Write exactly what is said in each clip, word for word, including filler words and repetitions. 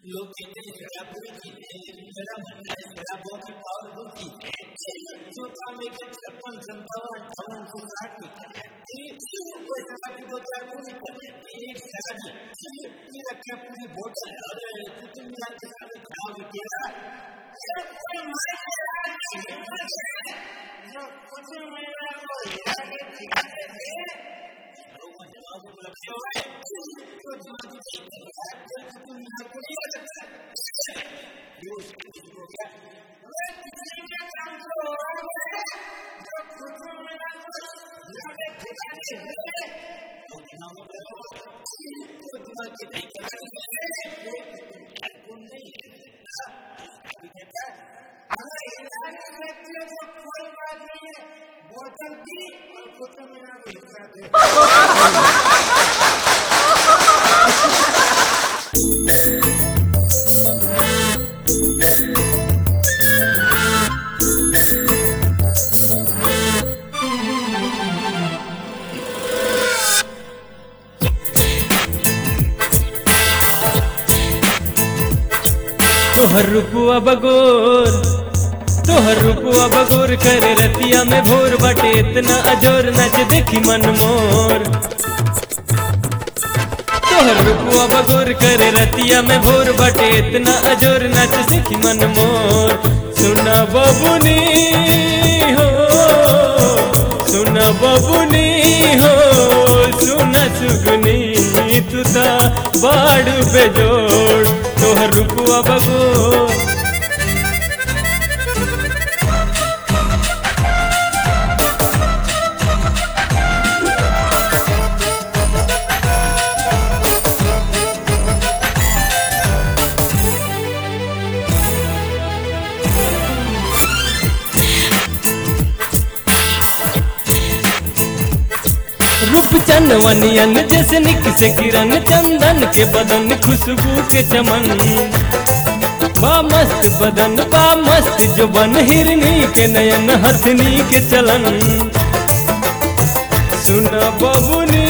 लोग कहते हैं शराबी की मेरा मानना है शराबों की पावर होती है जो काम एक छप्पन संतावन अठावन को साठ कोई शराबी दो चार पूरी करते एक शराबी ये रखे पूरी बोतल और कुछ मिला के साथ खराब किया जो कुछ मेरा को याद दिखाते हैं लोग जवाब लगे हुए तो जवाब देते हैं तुम यहाँ को नहीं कर सकते ये उसको क्या मैं किसी के काम को जो कुछ मेरा को याद दिखाते हैं तो जवाब तो जवाब के नहीं करते तुम नहीं अगर इलाज करते हो तो कोई बात नहीं है बोतल की और कुछ मेरा को हिस्सा दे तोहर रूपुआ बगोर तोहर रूपुआ बगोर करे रतिया में भोर बाटे इतना अजोर नच देखी मन मोर तोहर रूपुआ बगोर करे रतिया में भोर बाटे इतना अजोर नच देखी मन मोर सुना बबुनी हो सुना बबुनी हो सुना सुगनी तू ता बाड़ू बेजोड़ तोहर रूपुआ बगोर रूप चंदवनियन जैसे निक से किरण चंदन के बदन खुशबू के चमन बा मस्त बदन बा मस्त जो बन हिरनी के नयन हथनी के चलन सुन बबुनी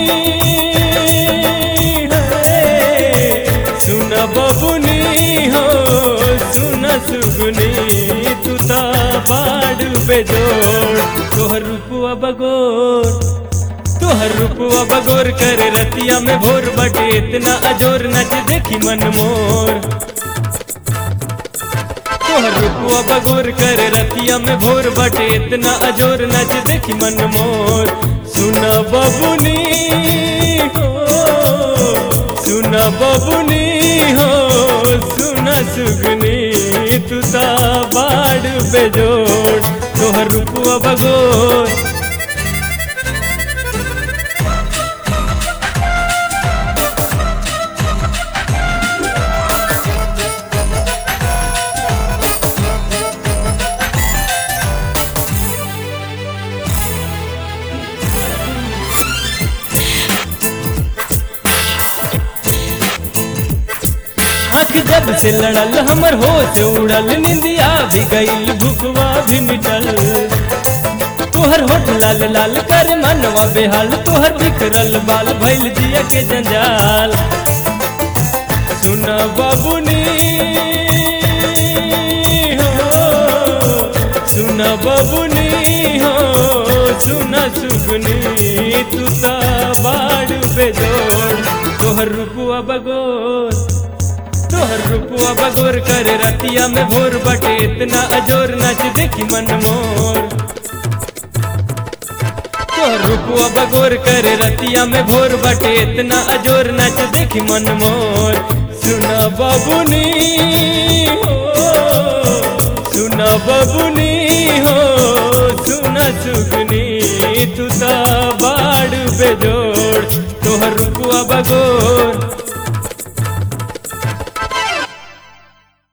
सुन बबुनी हो सुन सुगुनी तू ता बाड़ू बेजोड़ तोहर रूपुआ बगोर तोहर रूपुआ बगोर करे रतिया में भोर बटे इतना अजोर नच देखी मन मोर तोहर रूपुआ बगोर करे रतिया में भोर बटे इतना अजोर नच देखी मन मोर सुन बबुनी हो सुन बबुनी हो सुन सुगनी तू ता बाड़ू बेजोड़ तोहर रूपुआ बगोर जब से लड़ल हमर होश उड़ल निंदिया भी गईल भुखवा भी मिटल तोहर होठ लाल लाल कर मनवा बेहाल तोहर बिखरल बाल भइल जिया के जंजाल सुन बबुनी हो सुन बबुनी हो सुन सुगनी तू ता बाड़ू बेजोड़ तोहर रूपुआ बगोर तोहर रूपुआ बगोर करे रतिया में भोर बटे इतना अजोर नच देखी मन मोर तोहर रूपुआ बगोर करे रतिया में भोर बटे इतना अजोर नच देखी मन मोर सुना बबुनी हो सुना बबुनी हो सुना सुगनी तू ता बाड़ू बेजोड़ तोहर रूपुआ बगोर